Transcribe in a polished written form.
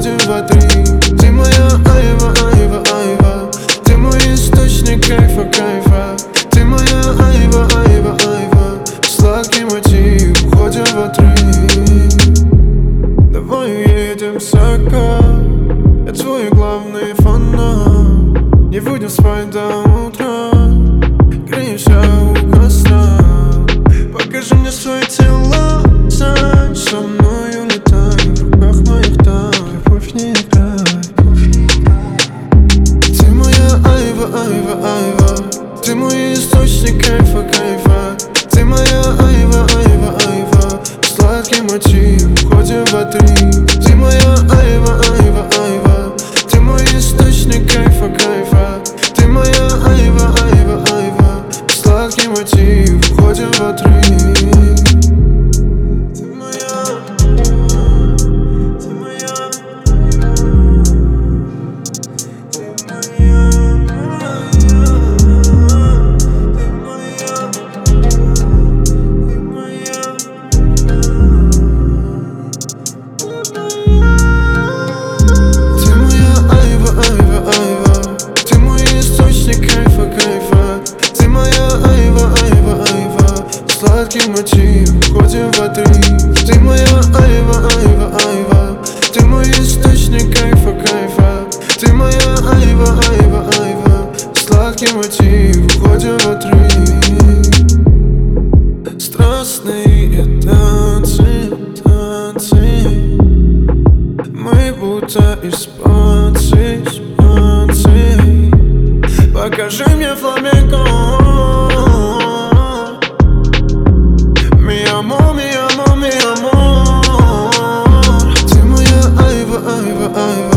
уходим в отрыв. Ты моя айва, айва, айва. Ты мой источник кайфа, кайфа. Ты моя айва, айва, айва. Сладкий мотив, уходим в отрыв. Давай уедем в закат, я твой главный фанат. Не будем спать до утра, греемся у костра. Покажи мне свои тела, сядь со мной, улетай. В руках моих тайн, любовь не играй. Ты моя айва, айва, айва. Ты мой источник кайфа, кайфа. Ты моя айва, айва, айва. Сладкий мотив, уходим в отрыв. Ты моя айва, айва, айва. Ты мой источник кайфа, кайфа. Ты моя айва, айва, айва. Сладкий мотив, уходим в отрыв. Сладкий мотив, уходим в отрыв. Ты моя айва, айва, айва. Ты мой источник кайфа, кайфа. Ты моя айва, айва, айва. Сладкий мотив, уходим в отрыв. Страстные танцы, танцы. Мы будто испанцы, испанцы. Покажи мне фламенко. Ты моя айва, айва, айва.